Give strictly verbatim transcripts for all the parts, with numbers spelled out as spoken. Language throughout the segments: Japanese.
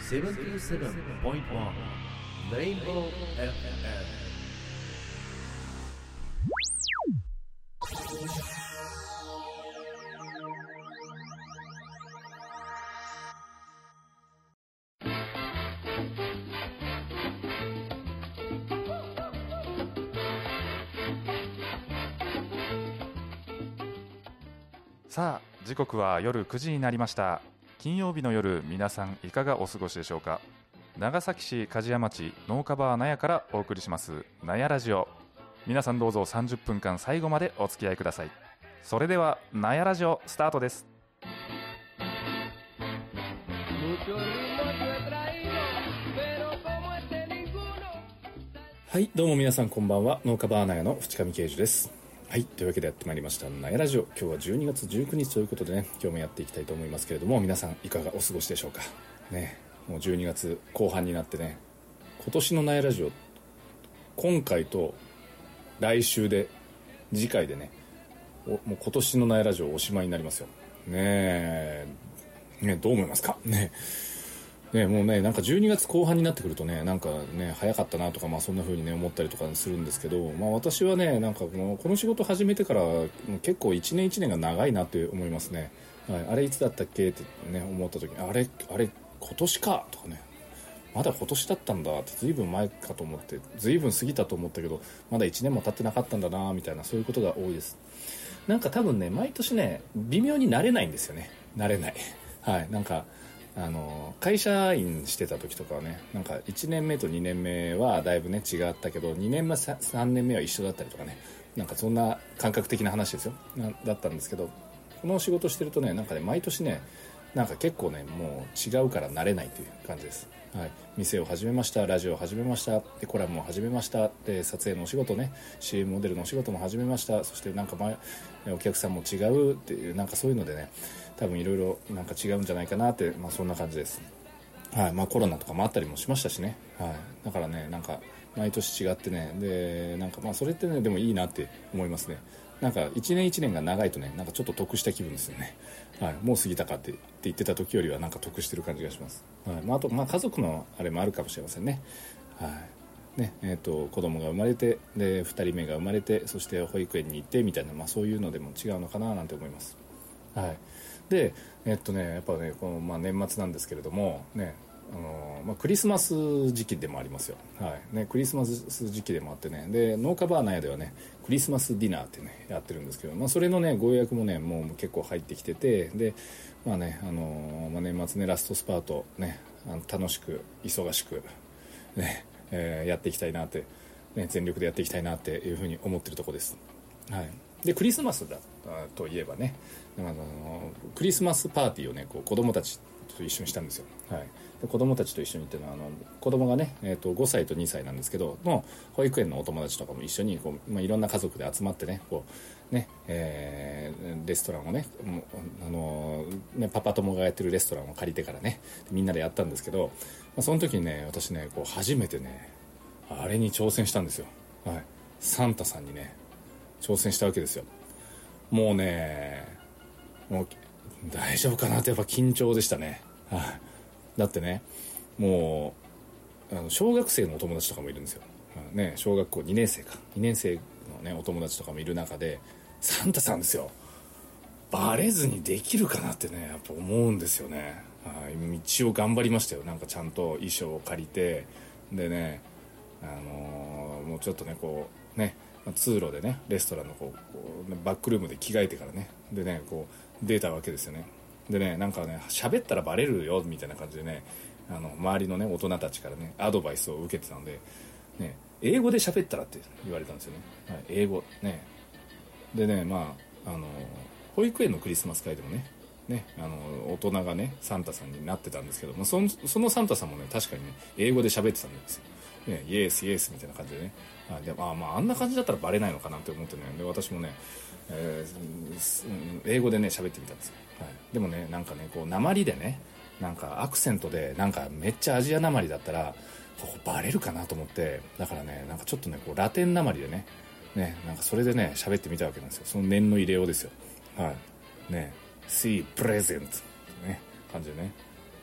セブンティーセブンポイントワン Rainbow エフエム。 さあ時刻は夜くじになりました。金曜日の夜、皆さんいかがお過ごしでしょうか。長崎市梶屋町農家バー納屋からお送りします納屋ラジオ。皆さんどうぞさんじゅっぷんかん最後までお付き合いください。それでは納屋ラジオスタートです。 はい、どうも皆さんこんばんは。農家バー納屋の淵上啓二です。はい、というわけでやってまいりました納屋ラジオ。今日はじゅうにがつじゅうくにちということでね、今日もやっていきたいと思いますけれども、皆さんいかがお過ごしでしょうかね。もうじゅうにがつこう半になってね、今年の納屋ラジオ、今回と来週で次回でね、おもう今年の納屋ラジオおしまいになりますよね。えね、どう思いますかね。ね、もうね、なんかじゅうにがつこう半になってくるとね、なんかね、早かったなとか、まあそんな風にね、思ったりとかするんですけど、まあ私はね、なんかこの、この仕事始めてから、結構一年一年が長いなって思いますね。はい、あれいつだったっけってね、思った時に、あれ、あれ、今年かとかね、まだ今年だったんだって、随分前かと思って、随分過ぎたと思ったけど、まだいちねんも経ってなかったんだなみたいな、そういうことが多いです。なんか多分ね、毎年ね、微妙に慣れないんですよね。慣れない。はい、なんか、あの会社員してた時とかはね、なんかいちねんめとにねんめはだいぶね違ったけど、にねんめさんねんめは一緒だったりとかね、なんかそんな感覚的な話ですよなだったんですけど、この仕事してるとね、なんかね毎年ね、なんか結構ねもう違うから慣れないという感じです。はい、店を始めました、ラジオを始めました、でコラムを始めました、で撮影のお仕事ね、 シーエム モデルのお仕事も始めました、そしてなんか前お客さんも違うっていう、なんかそういうのでね、多分いろいろなんか違うんじゃないかなって、まあそんな感じです。はい、まあコロナとかもあったりもしましたしね。はい、だからね、なんか毎年違ってね、でなんかまあそれってね、でもいいなって思いますね。なんか一年一年が長いとね、なんかちょっと得した気分ですよね。はい、もう過ぎたかってって言ってた時よりはなんか得してる感じがします。はい、まああとまあ家族のあれもあるかもしれませんね。はいね、えーと子供が生まれて、でふたりめが生まれて、そして保育園に行ってみたいな、まあそういうのでも違うのかななんて思います。はい、でえっとねやっぱねこの、まあ、年末なんですけれどもね、あのまあ、クリスマス時期でもありますよ。はいね、クリスマス時期でもあってね、で農家バー納屋ではねクリスマスディナーってねやってるんですけど、まあ、それのねご予約もねもう結構入ってきてて、でまあね、あのまあ、年末ねラストスパートね、あの楽しく忙しくね、えー、やっていきたいなって、ね、全力でやっていきたいなっていうふうに思ってるところです。はい、でクリスマスだといえばね、あのクリスマスパーティーをねこう子供たちと一緒にしたんですよ。はい、で子供たちと一緒にっていうのは、あの子供がね、えー、とごさいとにさいなんですけどの保育園のお友達とかも一緒にこう、まあ、いろんな家族で集まってね、こうね、えー、レストランをね、あのねパパ友がやってるレストランを借りてからね、みんなでやったんですけど、まあ、その時にね私ねこう初めてねあれに挑戦したんですよ。はい、サンタさんにね挑戦したわけですよ。もうねもう大丈夫かなってやっぱ緊張でしたね。はい、だってねもうあの小学生のお友達とかもいるんですよ。ね、小学校にねんせいかにねんせいのねお友達とかもいる中でサンタさんですよ。バレずにできるかなってねやっぱ思うんですよね。はい、一応頑張りましたよ。なんかちゃんと衣装を借りて、でねあのー、もうちょっとねこうね通路でねレストランのこう、こうバックルームで着替えてからね、でねこう出たわけですよね。でねなんかね喋ったらバレるよみたいな感じでね、あの周りのね大人たちからねアドバイスを受けてたので、ね、英語で喋ったらって言われたんですよね。はい、英語ね。でねまああの保育園のクリスマス会でもねね、あの大人がねサンタさんになってたんですけど、まあ、その、そのサンタさんもね確かにね英語で喋ってたんですよ。ね、イエスイエスみたいな感じでね、あであ、まあ、あんな感じだったらバレないのかなって思ってね、で私もね、えー、英語でね喋ってみたんですよ。はい、でもねなんかねこう訛りでね、なんかアクセントでなんかめっちゃアジア訛りだったらここバレるかなと思って、だからねなんかちょっとねこうラテン訛りでねねなんかそれでね喋ってみたわけなんですよ。その念の入れようですよ。はいね、See present ね感じでね、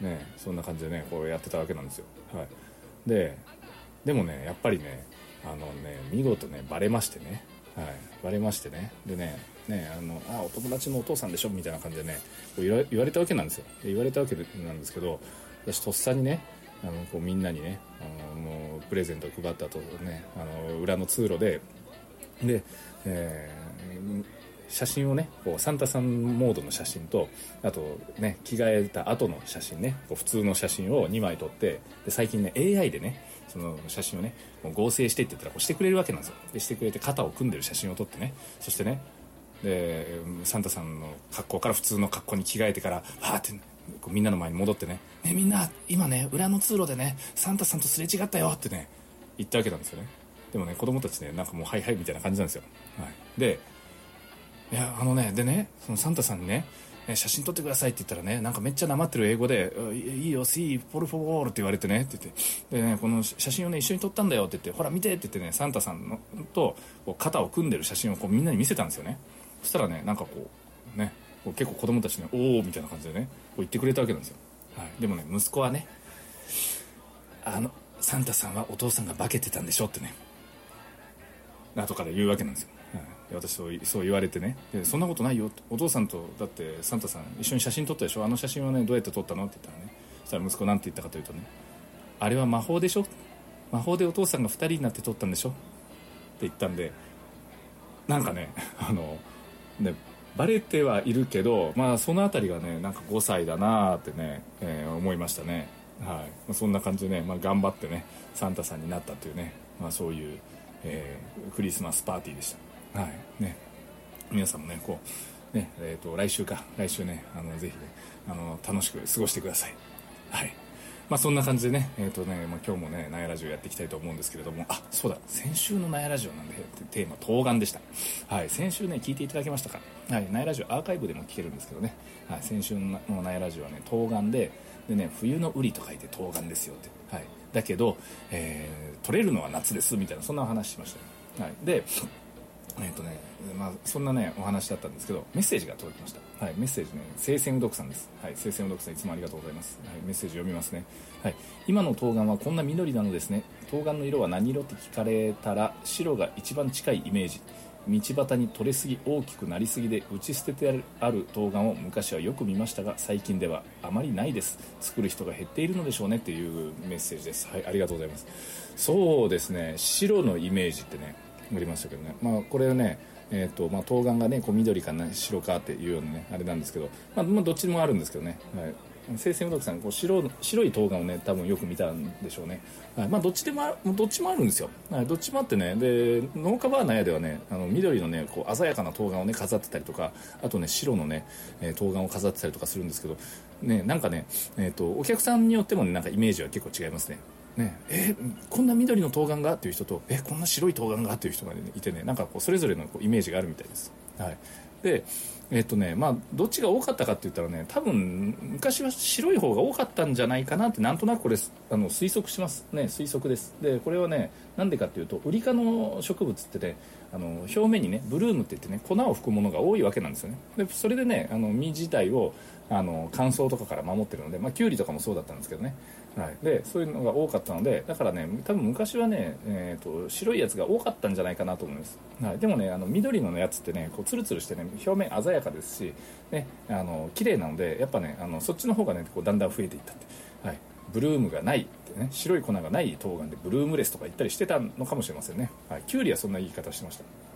ね、そんな感じでねこうやってたわけなんですよ、はい、ででもねやっぱりねあのね見事ねバレましてね、はい、バレましてねでねねあのあお友達のお父さんでしょみたいな感じでねこう言わ言われたわけなんですよ。言われたわけなんですけど、私とっさにねあのこうみんなにねあのもうプレゼントを配った後ねあの裏の通路でで、えー、写真をねこうサンタさんモードの写真とあとね着替えた後の写真ねこう普通の写真をにまい撮って、で最近ね エーアイ でねその写真をね合成してって言ったらこうしてくれるわけなんですよ。でしてくれて肩を組んでる写真を撮ってね、そしてねでサンタさんの格好から普通の格好に着替えてからわーってこうみんなの前に戻ってね「ねみんな今ね裏の通路でねサンタさんとすれ違ったよ」ってね言ったわけなんですよね。でもね子供たちねなんかもうはいはいみたいな感じなんですよ、はい、でいやあのねでねそのサンタさんにね写真撮ってくださいって言ったらねなんかめっちゃなまってる英語で「いいよシーポルフォール」って言われてねって言ってでねこの写真をね一緒に撮ったんだよって言ってほら見てって言ってねサンタさんのとこう肩を組んでる写真をこうみんなに見せたんですよね。そしたらねなんかこうねこう結構子供たちねおーみたいな感じでねこう言ってくれたわけなんですよ、はい、でもね息子はねあのサンタさんはお父さんが化けてたんでしょってね後から言うわけなんですよ、はい、で私そうそう言われてねでそんなことないよお父さんとだってサンタさん一緒に写真撮ったでしょあの写真はねどうやって撮ったのって言ったらねそしたら息子なんて言ったかというとねあれは魔法でしょ魔法でお父さんがふたりになって撮ったんでしょって言ったんでなんかねあのねバレてはいるけど、まあ、そのあたりがねなんかごさいだなってね、えー、思いましたね、はいまあ、そんな感じでね、まあ、頑張ってねサンタさんになったというね、まあ、そういう、えー、クリスマスパーティーでした、はいね、皆さんもねこうね、えー、と来週か来週ねあのぜひねあの楽しく過ごしてください、はいまあ、そんな感じでね、えーとねまあ、今日もねナヤラジオやっていきたいと思うんですけれども、あそうだ先週のナヤラジオなんでテーマ冬瓜でした、はい、先週ね聞いていただけましたか、はい、ナヤラジオアーカイブでも聞けるんですけどね、はい、先週のナヤラジオはね冬瓜ででね冬の瓜と書いて冬瓜ですよって、はい、だけど、えー、取れるのは夏ですみたいなそんなお話しました、はい、でえーとねまあ、そんなねお話だったんですけどメッセージが届きました、はい、メッセージね聖戦うどくさんです、はい、聖戦うどくさんいつもありがとうございます、はい、メッセージ読みますね、はい、今の冬瓜はこんな緑なのですね。冬瓜の色は何色って聞かれたら白が一番近いイメージ。道端に取れすぎ大きくなりすぎで打ち捨ててある冬瓜を昔はよく見ましたが最近ではあまりないです。作る人が減っているのでしょうねっていうメッセージです、はい、ありがとうございます。そうですね白のイメージってねありましたけどね、まあ、これはねえーとまあ、冬瓜がねこう緑か、ね、白かっていうようなねあれなんですけど、まあ、まあどっちもあるんですけどね、はい、聖戦うどくさんこう 白, 白い冬瓜をね多分よく見たんでしょうね、はいまあ、どっちでもあどっちもあるんですよ、はい、どっちもあってねで農家バーナヤではねあの緑のねこう鮮やかな冬瓜をね飾ってたりとかあとね白のね冬瓜を飾ってたりとかするんですけどねなんかね、えーとお客さんによっても、ね、なんかイメージは結構違いますね。ね、えこんな緑の冬瓜がっていう人とえこんな白い冬瓜がっていう人が、ね、いてねなんかこうそれぞれのこうイメージがあるみたいです、はい、でえっとねまあどっちが多かったかって言ったらね多分昔は白い方が多かったんじゃないかなってなんとなくこれあの推測しますね推測です。でこれはねなんでかっていうとウリ科の植物ってねあの表面にねブルームって言ってね粉を吹くものが多いわけなんですよね。でそれでねあの実自体をあの乾燥とかから守ってるので、まあ、キュウリとかもそうだったんですけどね、はい、でそういうのが多かったのでだからね多分昔はね、えーと、白いやつが多かったんじゃないかなと思います、はい、でもねあの緑のやつってねこうツルツルしてね表面鮮やかですし、ね、あの綺麗なのでやっぱねあのそっちの方がねこうだんだん増えていったって、はい、ブルームがないってね白い粉がない冬瓜でブルームレスとか言ったりしてたのかもしれませんね、はい、キュウリはそんな言い方してました、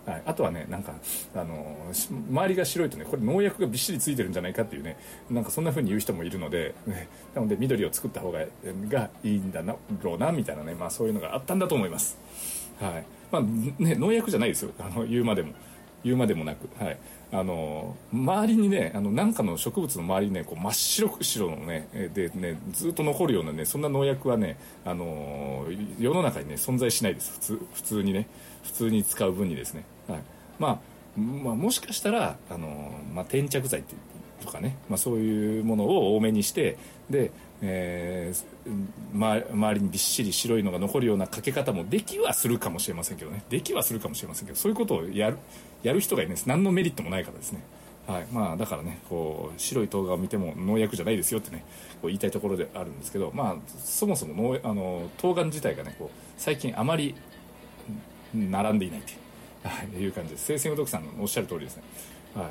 はい、あとはねなんかあの周りが白いとねこれ農薬がびっしりついてるんじゃないかっていうねなんかそんな風に言う人もいるので、ね、なので緑を作った方ががいいんだろうなみたいなね、まあ、そういうのがあったんだと思います、はいまあね、農薬じゃないですよあの言うまでも言うまでもなく、はい、あの周りにねあのなんかの植物の周りにねこう真っ白く白のねでねずっと残るようなねそんな農薬はねあの世の中にね存在しないです普通普通にね普通に使う分にですね、はいまあ、まあもしかしたらあの、まあ、転着剤とかね、まあ、そういうものを多めにしてで、えーま、周りにびっしり白いのが残るようなかけ方もできはするかもしれませんけどねできはするかもしれませんけどそういうことをやるやる人がいないです。何のメリットもないからですね、 はい、まあだからねこう白い冬瓜を見ても農薬じゃないですよってねこう言いたいところであるんですけど、まあそもそも農あの冬瓜自体がねこう最近あまり並んでいないという、はい、いう感じです。生鮮うどくさんのおっしゃる通りですね。はい、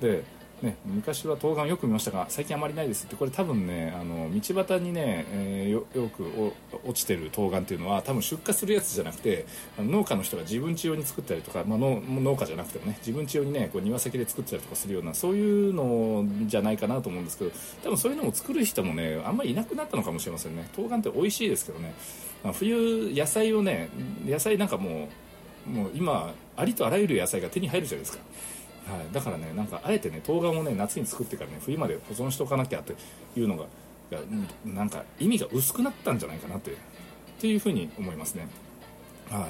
でね、昔は冬瓜をよく見ましたが最近あまりないですって、これ多分ねあの道端にね、えー、よ, よく落ちてる冬瓜っていうのは多分出荷するやつじゃなくて、農家の人が自分家用に作ったりとか、まあ、農, 農家じゃなくてもね自分家用にねこう庭先で作ったりとかするようなそういうのじゃないかなと思うんですけど、多分そういうのも作る人もねあんまりいなくなったのかもしれませんね。冬瓜って美味しいですけどね、まあ、冬野菜をね野菜なんかもうもう今ありとあらゆる野菜が手に入るじゃないですか。はい、だからねなんかあえてね冬瓜をね夏に作ってからね冬まで保存しておかなきゃっていうのがなんか意味が薄くなったんじゃないかなってっていうふうに思いますね。はい、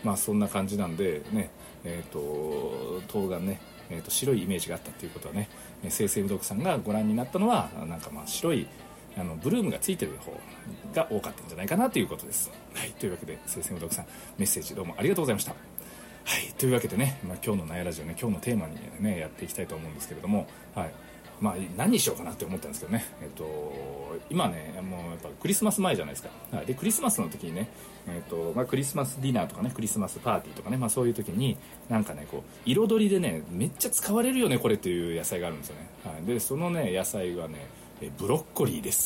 まあそんな感じなんでね、えーと冬瓜ね、えーと白いイメージがあったっていうことはね、生鮮うどくさんがご覧になったのはなんかまあ白いあのブルームがついてる方が多かったんじゃないかなということです。はい、というわけで生鮮うどくさんメッセージどうもありがとうございました。はい、というわけでね、まあ、今日のナヤラジオね今日のテーマにねやっていきたいと思うんですけれども、はい、まあ何にしようかなって思ったんですけどね、えっと今ねもうやっぱクリスマス前じゃないですか。はい、でクリスマスの時にね、えっとまあ、クリスマスディナーとかねクリスマスパーティーとかね、まあ、そういう時になんかねこう彩りでねめっちゃ使われるよねこれっていう野菜があるんですよね。はい、でそのね野菜はねブロッコリーです。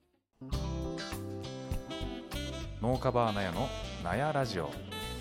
農家バーナヤのナヤラジオ。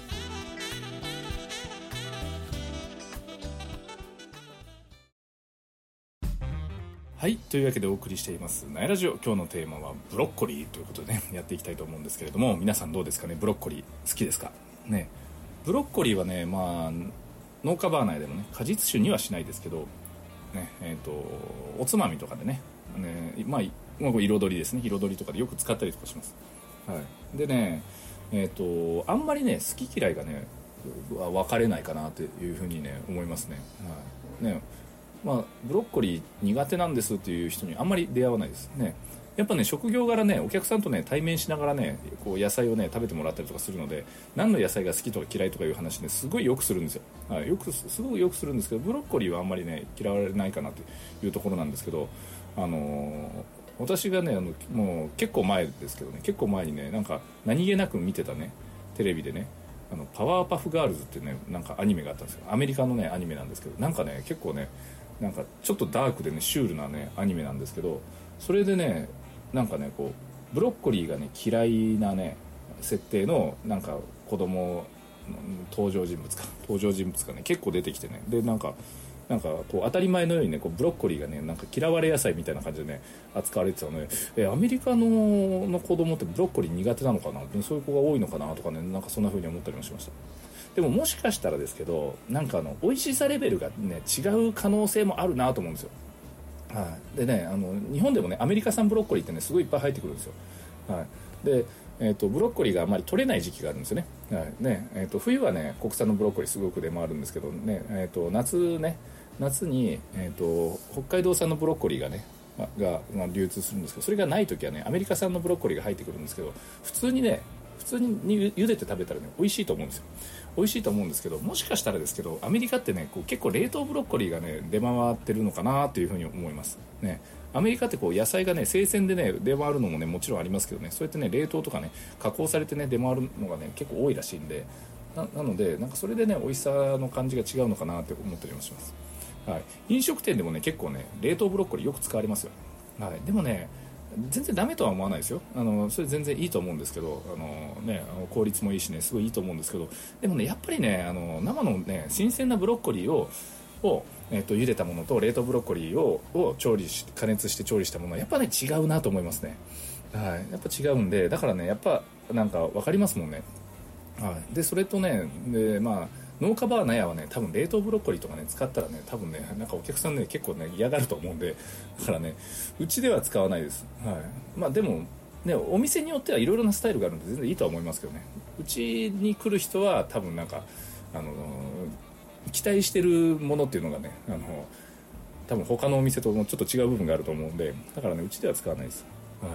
はい、というわけでお送りしていますナヤラジオ、今日のテーマはブロッコリーということでねやっていきたいと思うんですけれども、皆さんどうですかね。ブロッコリー好きですかね。ブロッコリーはねまあ農家バー内でもね果実酒にはしないですけどね、えーとおつまみとかでねねまあ彩りですね、彩りとかでよく使ったりとかします。はい、でねえーとあんまりね好き嫌いがね分かれないかなというふうにね思いますね。はい、ねまあ、ブロッコリー苦手なんですっていう人にあんまり出会わないですね。やっぱね職業柄ねお客さんとね対面しながらねこう野菜をね食べてもらったりとかするので、何の野菜が好きとか嫌いとかいう話ねすごいよくするんですよ。はい、よくすごいよくするんですけど、ブロッコリーはあんまりね嫌われないかなというところなんですけど、あのー、私がねあのもう結構前ですけどね結構前にねなんか何気なく見てたねテレビでねあのパワーパフガールズっていうねなんかアニメがあったんですよ。アメリカのねアニメなんですけど、なんかね結構ねなんかちょっとダークでねシュールなねアニメなんですけど、それでねなんかねこうブロッコリーがね嫌いなね設定のなんか子供登場人物か登場人物がね結構出てきてね、でなんかなんかこう当たり前のようにねこうブロッコリーがねなんか嫌われ野菜みたいな感じでね扱われてたので、えアメリカのの子供ってブロッコリー苦手なのかな、そういう子が多いのかなとかねなんかそんな風に思ったりもしました。でももしかしたらですけどなんかあの美味しさレベルがね違う可能性もあるなと思うんですよ。はい、でねあの日本でもねアメリカ産ブロッコリーってねすごいいっぱい入ってくるんですよ。はい、で、えーと、ブロッコリーがあまり取れない時期があるんですよね。はいねえーと、冬はね国産のブロッコリーすごく出回るんですけどね、えーと、夏ね夏に、えーと、北海道産のブロッコリーがねが、まあ、流通するんですけど、それがない時はねアメリカ産のブロッコリーが入ってくるんですけど、普通にね普通に茹でて食べたらね美味しいと思うんですよ。美味しいと思うんですけど、もしかしたらですけどアメリカってねこう結構冷凍ブロッコリーがね出回ってるのかなというふうに思いますね。アメリカってこう野菜がね生鮮でね出回るのもねもちろんありますけどね、そうやってね冷凍とかね加工されてね出回るのがね結構多いらしいんで、 な, なのでなんかそれでね美味しさの感じが違うのかなって思ったりもします。はい、飲食店でもね結構ね冷凍ブロッコリーよく使われますよ。はい、でもね全然ダメとは思わないですよ。あのそれ全然いいと思うんですけど、あの、ね、あの効率もいいしねすごいいいと思うんですけど、でもねやっぱりねあの生のね新鮮なブロッコリーをを、えっと、茹でたものと冷凍ブロッコリーをを調理し加熱して調理したものはやっぱね違うなと思いますね。はい、やっぱ違うんで、だからねやっぱなんか分かりますもんね。はい、でそれとねでまあ農家バーナヤはね多分冷凍ブロッコリーとかね使ったらね多分ねなんかお客さんね結構ね嫌がると思うんで、だからねうちでは使わないです。はい、まあでもねお店によってはいろいろなスタイルがあるんで全然いいとは思いますけどね、うちに来る人は多分なんかあの期待してるものっていうのがねあの多分他のお店ともちょっと違う部分があると思うんで、だからねうちでは使わないです。はい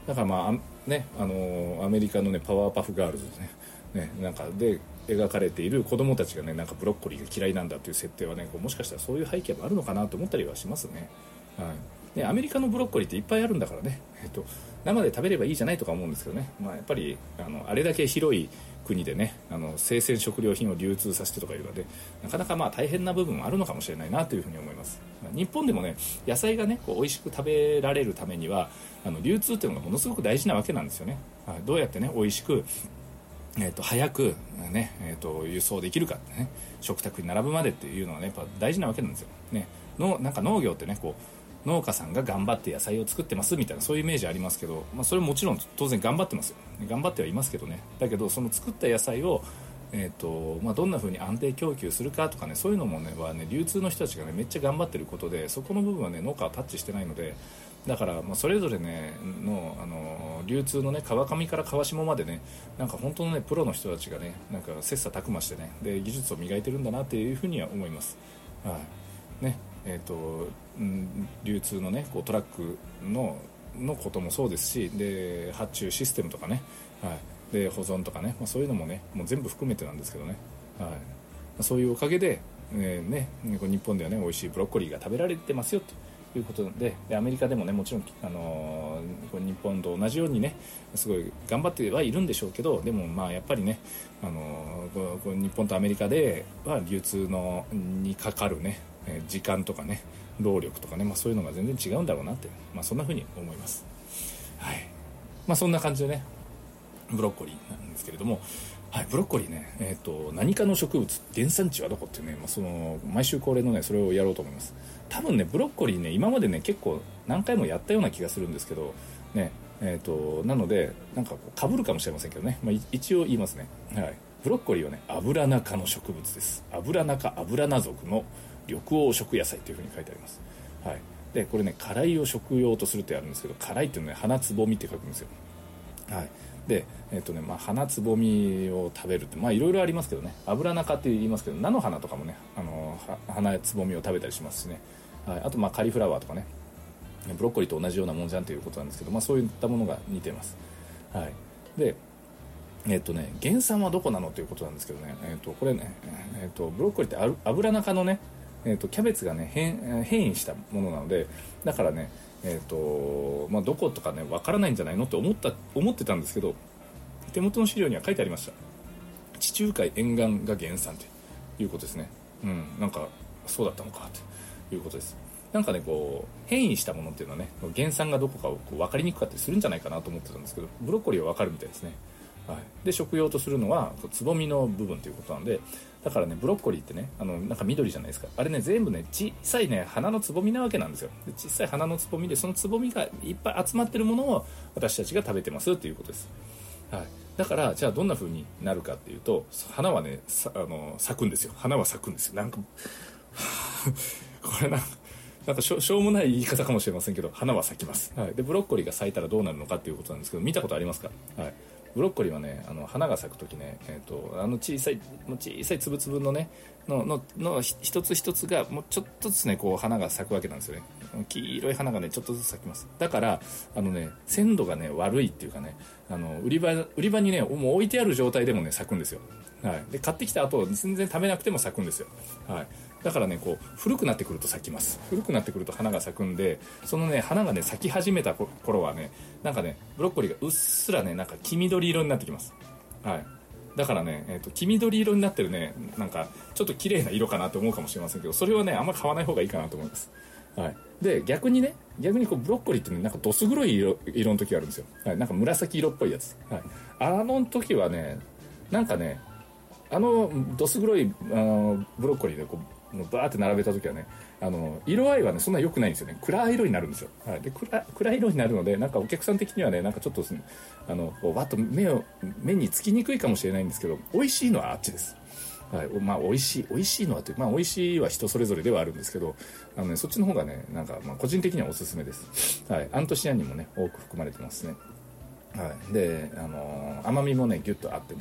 だからまあね、あのアメリカのねパワーパフガールズですね、ねなんかで描かれている子供たちがねなんかブロッコリーが嫌いなんだっていう設定はねこうもしかしたらそういう背景もあるのかなと思ったりはしますね。はい、でアメリカのブロッコリーっていっぱいあるんだからね、えっと、生で食べればいいじゃないとか思うんですけどね、まあ、やっぱり あのあれだけ広い国でねあの生鮮食料品を流通させてとかいうのでなかなかまあ大変な部分もあるのかもしれないなというふうに思います。日本でもね野菜がねこう美味しく食べられるためにはあの流通っていうのがものすごく大事なわけなんですよね。はい、どうやってね美味しくえー、と早く、ねえー、と輸送できるかってね食卓に並ぶまでっていうのは、ね、やっぱ大事なわけなんですよ、ね、のなんか農業ってねこう農家さんが頑張って野菜を作ってますみたいなそういうイメージありますけど、まあ、それももちろん当然頑張ってますよ頑張ってはいますけどねだけどその作った野菜を、えーとまあ、どんな風に安定供給するかとかねそういうのもねはね流通の人たちがねめっちゃ頑張ってることでそこの部分はね農家はタッチしてないのでだからまあそれぞれねのあの流通のね川上から川下までねなんか本当のねプロの人たちがねなんか切磋琢磨してねで技術を磨いてるんだなっていうふうには思います。はいねえーとうん、流通のねこうトラックののこともそうですしで発注システムとかね、はい、で保存とかね、まあ、そういうのもねもう全部含めてなんですけどね、はいまあ、そういうおかげで、えーね、日本ではね美味しいブロッコリーが食べられてますよということで、でアメリカでもねもちろん、あのー、日本と同じようにねすごい頑張ってはいるんでしょうけどでもまあやっぱりね、あのー、日本とアメリカでは流通のにかかるね時間とかね労力とかね、まあ、そういうのが全然違うんだろうなって、まあ、そんな風に思います。はいまあ、そんな感じでねブロッコリーなんですけれども、はい、ブロッコリーね、えー、と何かの植物原産地はどこっていうね、まあ、その毎週恒例のねそれをやろうと思います。多分ねブロッコリーね今までね結構何回もやったような気がするんですけどねえー、となのでなんかかぶるかもしれませんけどね、まあ、一応言いますね。はいブロッコリーはねアブラナ科の植物です。アブラナ科アブラナ属の緑黄色野菜というふうに書いてあります。はいでこれね辛いを食用とするってあるんですけど辛いっていうのはね花つぼみって書くんですよ。はいでえっとねまあ、花つぼみを食べるってまあいろいろありますけどねアブラナ科って言いますけど菜の花とかもねあの花つぼみを食べたりしますしね、はい、あとまあカリフラワーとかねブロッコリーと同じようなもんじゃんということなんですけど、まあ、そういったものが似てます。はいでえっとね原産はどこなのということなんですけどね、えっとこれね、えっとブロッコリーってアブラナ科のね、えっとキャベツがね 変, 変異したものなのでだからねえーとまあ、どことかね分からないんじゃないのって思った思ってたんですけど手元の資料には書いてありました。地中海沿岸が原産ということですね。うんなんかそうだったのかということです。なんかねこう変異したものっていうのはね原産がどこかをこう分かりにくかったりするんじゃないかなと思ってたんですけどブロッコリーは分かるみたいですね。はい、で食用とするのはつぼみの部分ということなんでだからねブロッコリーってねあのなんか緑じゃないですかあれね全部ね小さいね花のつぼみなわけなんですよ。で小さい花のつぼみでそのつぼみがいっぱい集まってるものを私たちが食べてますということです。はい、だからじゃあどんな風になるかっていうと花はねさあの咲くんですよ。花は咲くんですよ。なんかこれなんかなんかし ょ, しょうもない言い方かもしれませんけど花は咲きます。はい、でブロッコリーが咲いたらどうなるのかっていうことなんですけど見たことありますか？はいブロッコリーはねあの花が咲くときね、えー、とあの小さい小さい粒々のねののの一つ一つがもうちょっとずつねこう花が咲くわけなんですよね。黄色い花がねちょっとずつ咲きます。だからあのね鮮度がね悪いっていうかねあの売り場売り場にねもう置いてある状態でもね咲くんですよ。はい、で買ってきた後全然食べなくても咲くんですよ。はいだからねこう古くなってくると咲きます。古くなってくると花が咲くんでそのね花がね咲き始めた頃はねなんかねブロッコリーがうっすらねなんか黄緑色になってきます。はいだからね、えーと、黄緑色になってるねなんかちょっと綺麗な色かなと思うかもしれませんけどそれはねあんま買わない方がいいかなと思います。はい、で逆にね逆にこうブロッコリーってねなんかどす黒い 色, 色の時があるんですよ。はい、なんか紫色っぽいやつ、はい、あの時はねなんかねあのどす黒いあのブロッコリーでこうもうバーって並べた時はねあの色合いはねそんな良くないんですよね。暗い色になるんですよ。はい、で 暗, 暗い色になるのでなんかお客さん的にはねなんかちょっとあのこうわっと目を目につきにくいかもしれないんですけど美味しいのはあっちです。はいまあ、美味しい美味しいのはというまあ美味しいは人それぞれではあるんですけどあの、ね、そっちの方がねなんかまあ個人的にはおすすめです。はい、アントシアニンもね多く含まれてますね。はい、であの甘みもねギュッとあってね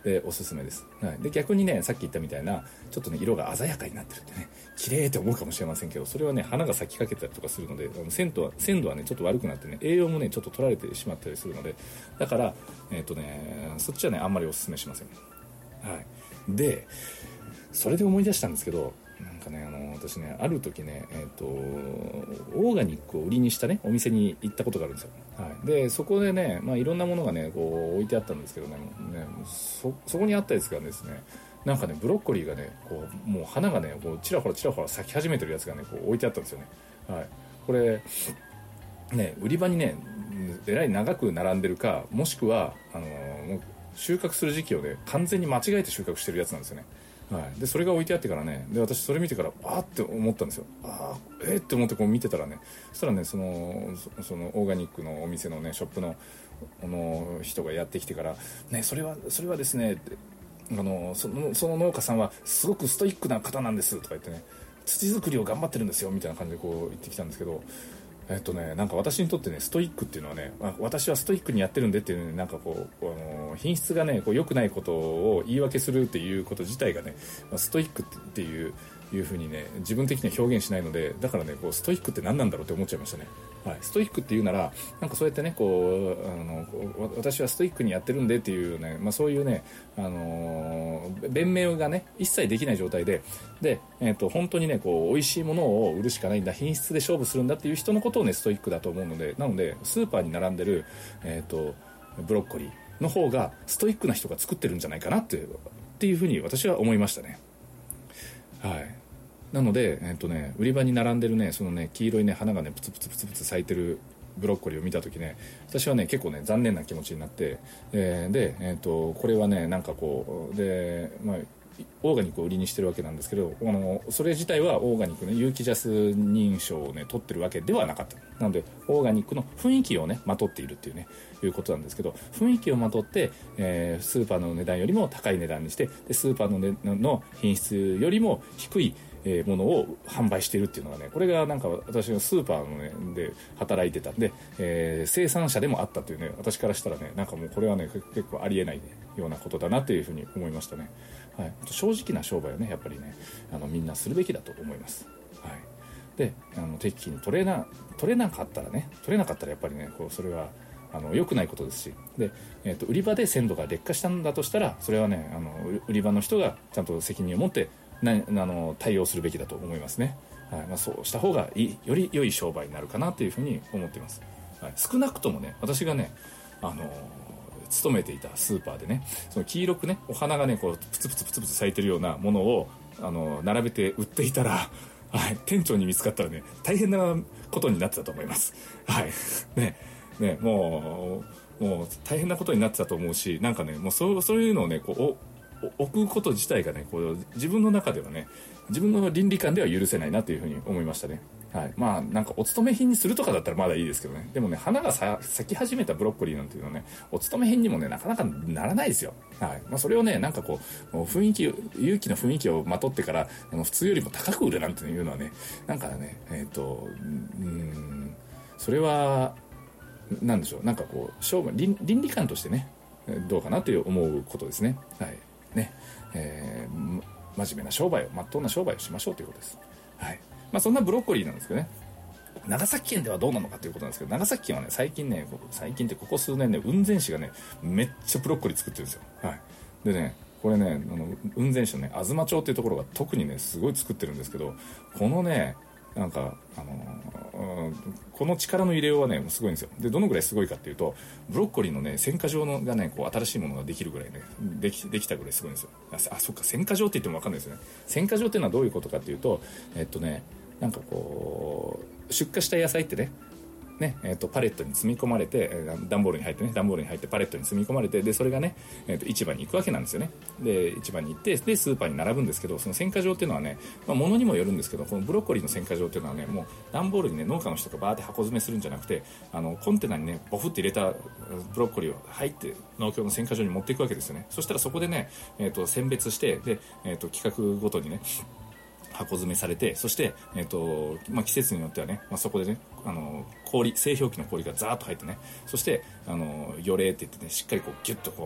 でおすすめです、はい、で逆にねさっき言ったみたいなちょっとね色が鮮やかになってるってね綺麗って思うかもしれませんけど、それはね花が咲きかけたりとかするので鮮度は鮮度はねちょっと悪くなってね栄養もねちょっと取られてしまったりするので、だからえっとねそっちはねあんまりおすすめしません。はい、でそれで思い出したんですけど、なんかねあの私ねある時ねえっとオーガニックを売りにしたねお店に行ったことがあるんですよ。はい、でそこでね、まあ、いろんなものがねこう置いてあったんですけどね、ね そ, そこにあったやつがですね、なんかねブロッコリーがねこうもう花がねこうちらほらちらほら咲き始めてるやつがねこう置いてあったんですよね。はい、これね売り場にねえらい長く並んでるか、もしくはあのもう収穫する時期をね完全に間違えて収穫してるやつなんですよね。はい、でそれが置いてあってからね、で私それ見てからあーって思ったんですよ。あーえー、って思ってこう見てたらね、そしたらねそのそ, そのオーガニックのお店のねショップのあの人がやってきてからね、それはそれはですねってあの そ, のその農家さんはすごくストイックな方なんですとか言ってね、土作りを頑張ってるんですよみたいな感じでこう言ってきたんですけど、えっとね、なんか私にとってねストイックっていうのはね、私はストイックにやってるんでっていう、ね、なんかこうあの品質がねこう良くないことを言い訳するっていうこと自体がねストイックっていういう風にね自分的には表現しないので、だからねこうストイックって何なんだろうって思っちゃいましたね。はい、ストイックっていうならなんかそうやってねこうあの私はストイックにやってるんでっていうね、まあ、そういうね、あのー、弁明がね一切できない状態でで、えー、と本当にねこう美味しいものを売るしかないんだ、品質で勝負するんだっていう人のことをねストイックだと思うので、なのでスーパーに並んでる、えー、とブロッコリーの方がストイックな人が作ってるんじゃないかなっていう、っていうふうに私は思いましたね。はい、なので、えーとね、売り場に並んでるねそのね黄色いね花がねプツプツプツプツ咲いてるブロッコリーを見た時ね、私はね結構ね残念な気持ちになって、えー、で、えーとこれはねなんかこうで、まあオーガニックを売りにしてるわけなんですけど、あのそれ自体はオーガニックの有機ジャス認証をね取ってるわけではなかった。なのでオーガニックの雰囲気をねまとっているっていうねいうことなんですけど、雰囲気をまとって、えー、スーパーの値段よりも高い値段にして、でスーパーの、ね、の品質よりも低いえー、ものを販売しているっていうのがね、これがなんか私がスーパーの、ね、で働いてたんで、えー、生産者でもあったというね、私からしたらねなんかもうこれはね結構ありえないようなことだなというふうに思いましたね。はい、正直な商売をねやっぱりねあのみんなするべきだと思います。はい、であの定期に取れな取れなかったらね取れなかったらやっぱりねこうそれはあの良くないことですし、で、えー、と売り場で鮮度が劣化したんだとしたらそれはねあの売り場の人がちゃんと責任を持ってなあの対応するべきだと思いますね。はい、まあ、そうした方がいいより良い商売になるかなというふうに思っています。はい、少なくともね私がねあの勤めていたスーパーでねその黄色くねお花がねこうプツプツプツプツ咲いてるようなものをあの並べて売っていたら、はい、店長に見つかったらね大変なことになってたと思います。はいねねもうもう大変なことになってたと思うし、なんかねもうそう、そういうのをねこうお置くこと自体がねこう自分の中ではね自分の倫理観では許せないなというふうに思いましたね。はい、まあなんかお勤め品にするとかだったらまだいいですけどね、でもね花がさ咲き始めたブロッコリーなんていうのはねお勤め品にもねなかなかならないですよ。はい、まあ、それをねなんかこう雰囲気勇気の雰囲気をまとってからあの普通よりも高く売るなんていうのはねなんかねえっ、ー、とうんそれはなんでしょう、なんかこう商売 倫, 倫理観としてねどうかなという思うことですね。はいねえー、真面目な商売を真っ当な商売をしましょうということです。はい、まあ、そんなブロッコリーなんですけどね、長崎県ではどうなのかということなんですけど、長崎県はね最近ね最近ってここ数年ね雲仙市がねめっちゃブロッコリー作ってるんですよ。はい、でねこれねあの雲仙市のね東町っていうところが特にねすごい作ってるんですけど、このねなんかあのー、この力の入れようはねすごいんですよ。でどのぐらいすごいかっていうとブロッコリーのね選果場のがねこう新しいものができるぐらいねでき、できたぐらいすごいんですよ。ああそっか選果場って言っても分かんないですよね。選果場っていうのはどういうことかっていうとえっとねなんかこう出荷した野菜ってねねえー、とパレットに積み込まれて段ボールに入ってね段ボールに入ってパレットに積み込まれて、でそれがね、えー、と市場に行くわけなんですよね。で市場に行ってでスーパーに並ぶんですけど、その選果場っていうのはね、まあ、物にもよるんですけどこのブロッコリーの選果場っていうのはねもう段ボールにね農家の人がバーって箱詰めするんじゃなくて、あのコンテナにねボフって入れたブロッコリーを入って農協の選果場に持っていくわけですよね。そしたらそこでね、えー、と選別してで、えー、と規格ごとにね箱詰めされて、そして、えーとまあ、季節によってはね、まあ、そこでねあの氷製氷機の氷がザーッと入ってね、そしてあの予冷って言ってねしっかりこうギュッとこ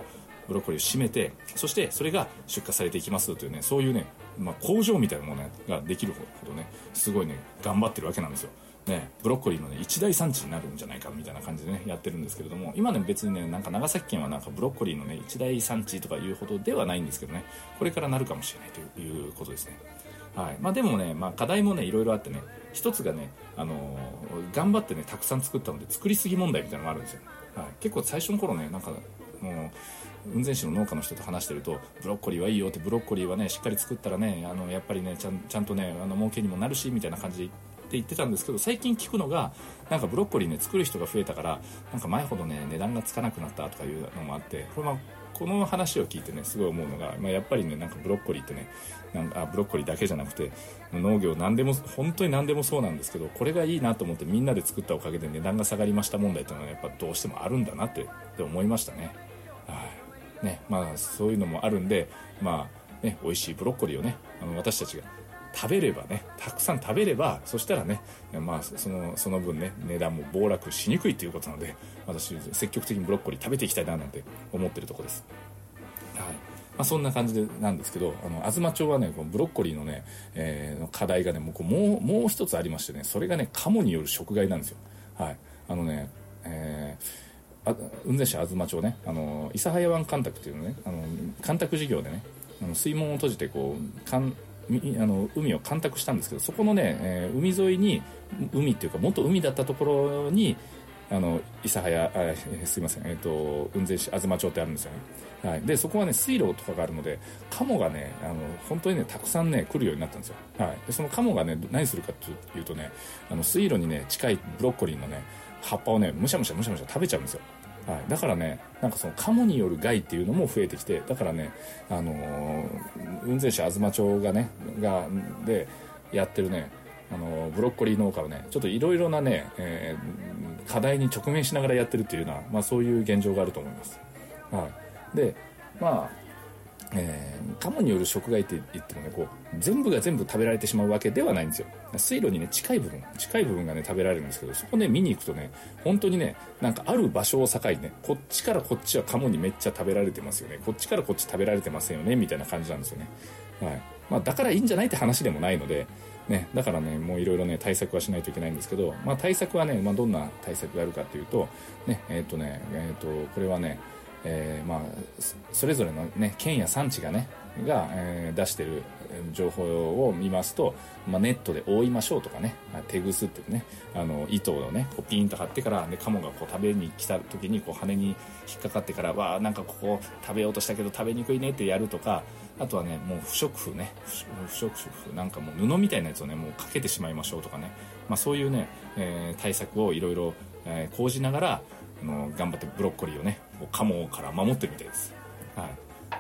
ブロッコリーを締めて、そしてそれが出荷されていきますというね、そういうね、まあ、工場みたいなものができるほどね、すごいね頑張ってるわけなんですよね。ブロッコリーの、ね、一大産地になるんじゃないかみたいな感じでねやってるんですけれども、今ね別にねなんか長崎県はなんかブロッコリーのね一大産地とかいうほどではないんですけどね、これからなるかもしれないということですね。はい、まあ、でもね、まあ、課題もねいろいろあってね、一つがね、あのー、頑張ってねたくさん作ったので作りすぎ問題みたいなのがあるんですよ。はい、結構最初の頃ねなんかもう雲仙市の農家の人と話してると、ブロッコリーはいいよって、ブロッコリーはねしっかり作ったらね、あのやっぱりねちゃん、ちゃんとねあの儲けにもなるしみたいな感じでって言ってたんですけど、最近聞くのがなんかブロッコリーね作る人が増えたからなんか前ほどね値段がつかなくなったとかいうのもあって、これまあこの話を聞いてねすごい思うのが、まあ、やっぱりねなんかブロッコリーってね、なんかあブロッコリーだけじゃなくて農業何でも本当に何でもそうなんですけど、これがいいなと思ってみんなで作ったおかげで値段が下がりました問題っていうのはやっぱどうしてもあるんだなってって思いましたね。はいね、まあそういうのもあるんで、まあね美味しいブロッコリーをねあの私たちが食べればね、たくさん食べれば、そしたらね、まあそのその分ね値段も暴落しにくいということなので、私積極的にブロッコリー食べていきたいななんて思ってるところです。はい、まあ、そんな感じでなんですけど、あの東町はねこのブロッコリーのね、えー、の課題がねもうもうもう一つありましてね、それがねカモによる食害なんですよ。はい、あのね、えー、あ雲仙市東町ね、あの諫早湾干拓っていうのね、あの干拓事業でね、あの水門を閉じてこう干あの海を干拓したんですけど、そこのね、えー、海沿いに海っていうか元海だったところにあの諫早あ、えー、すいません、えー、と雲仙市東町ってあるんですよね。はい、でそこはね水路とかがあるのでカモがねあの本当にねたくさんね来るようになったんですよ。はい、でそのカモがね何するかというとね、あの水路にね近いブロッコリーのね葉っぱをねむしゃむしゃむしゃむしゃ食べちゃうんですよ。はい、だからねなんかそのカモによる害っていうのも増えてきて、だからねあのー、雲仙市東町がねがでやってるねあのー、ブロッコリー農家はねちょっといろいろなね、えー、課題に直面しながらやってるっていうような、まあ、そういう現状があると思います。はい、でまあえー、カモによる食害って言ってもねこう全部が全部食べられてしまうわけではないんですよ。水路にね近い部分近い部分がね食べられるんですけど、そこね見に行くとね本当にねなんかある場所を境にねこっちからこっちはカモにめっちゃ食べられてますよね、こっちからこっち食べられてませんよねみたいな感じなんですよね。はいまあ、だからいいんじゃないって話でもないのでね、だからねもういろいろね対策はしないといけないんですけど、まあ、対策はね、まあ、どんな対策があるかというとねえっ、ー、とねえっ、ー、とこれはねえーまあ、それぞれの、ね、県や産地がねが、えー、出してる情報を見ますと、まあ、ネットで覆いましょうとかね、テグスっていうねあの糸をねこうピンと張ってからでカモがこう食べに来た時にこう羽に引っかかってからわーなんかここ食べようとしたけど食べにくいねってやるとか、あとはねもう不織布ね不織布なんかもう布みたいなやつをねもうかけてしまいましょうとかね、まあ、そういうね、えー、対策をいろいろ講じながらあの頑張ってブロッコリーをねカモから守ってるみたいです。はい、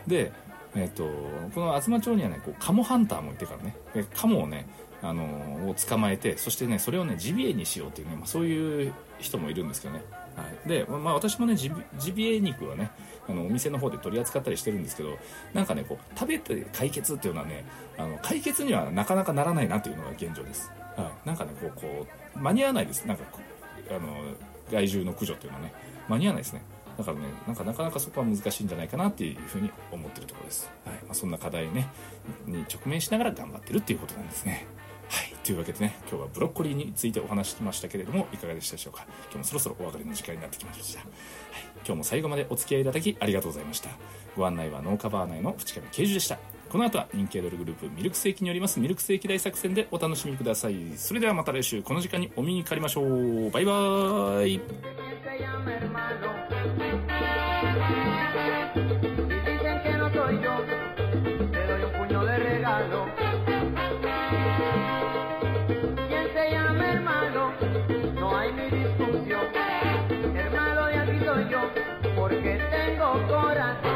で、えー、とこの東町にはねこうカモハンターもいてからねカモをねあのを捕まえて、そしてねそれをねジビエにしようっていうね、まあ、そういう人もいるんですけどね。はい、で、まあ、私もねジビ、ジビエ肉はねあのお店の方で取り扱ったりしてるんですけど、なんかねこう食べて解決っていうのはねあの解決にはなかなかならないなというのが現状です。はい、なんかねこうこう間に合わないです。なんかあの害獣の駆除っていうのはね間に合わないですね。だからねなんかなかなかそこは難しいんじゃないかなっていうふうに思ってるところです。はいまあ、そんな課題、ね、に直面しながら頑張ってるっていうことなんですね。はいというわけでね今日はブロッコリーについてお話ししましたけれどもいかがでしたでしょうか。今日もそろそろお別れの時間になってきました。はい、今日も最後までお付き合いいただきありがとうございました。ご案内は農家バー内の淵上啓二でした。この後は人気アイドルグループミルクセーキによりますミルクセーキ大作戦でお楽しみください。それではまた来週この時間にお見にかかりましょう。バイバーイ。 Porque tengo corazón.